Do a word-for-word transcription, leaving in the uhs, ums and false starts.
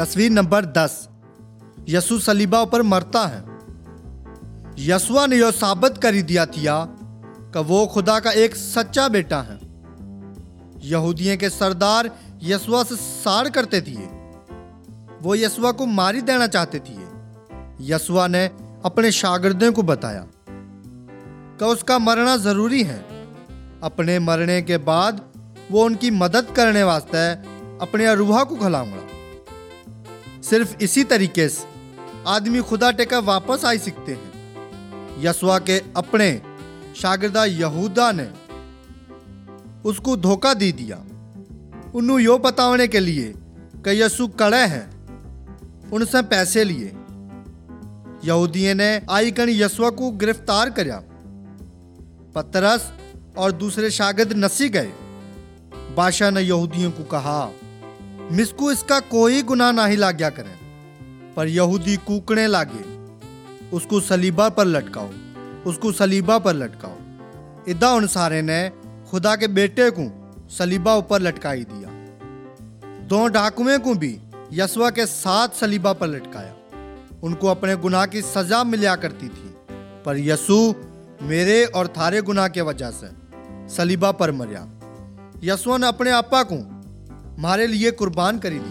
तस्वीर नंबर दस। यसु सलीबा पर मरता है। यशुआ ने यह साबित कर दिया था कि वो खुदा का एक सच्चा बेटा है। यहूदियों के सरदार यशुआ से साड़ करते थे। वो यशुआ को मारी देना चाहते थे। यशुआ ने अपने शागिर्दों को बताया कि उसका मरना जरूरी है। अपने मरने के बाद वो उनकी मदद करने वास्ते अपने रूह को खिलाऊंगा। सिर्फ इसी तरीके से आदमी खुदा टेका वापस आ सकते हैं। यशुआ के अपने शागिर्दा यहूदा ने उसको धोखा दे दिया। उन्होंने यो बताने के लिए कि यीशु कड़े हैं, उनसे पैसे लिए। यहूदियों ने आईकन यशुआ को गिरफ्तार किया। पतरस और दूसरे शागिर्द नसी गए। बादशाह ने यहूदियों को कहा, मिसको इसका कोई गुनाह नहीं लाग्या करें। पर यहूदी कूकने लागे, उसको सलीबा पर लटकाओ, उसको सलीबा पर लटकाओ। इदा उन सारे ने खुदा के बेटे को सलीबा ऊपर लटकाई दिया। दो डाकुओं को भी यशुआ के साथ सलीबा पर लटकाया। उनको अपने गुनाह की सजा मिला करती थी, पर यीशु मेरे और थारे गुनाह के वजह से सलीबा पर मरिया। यशुआ ने अपने आपा को हमारे लिए कुर्बान करी दी।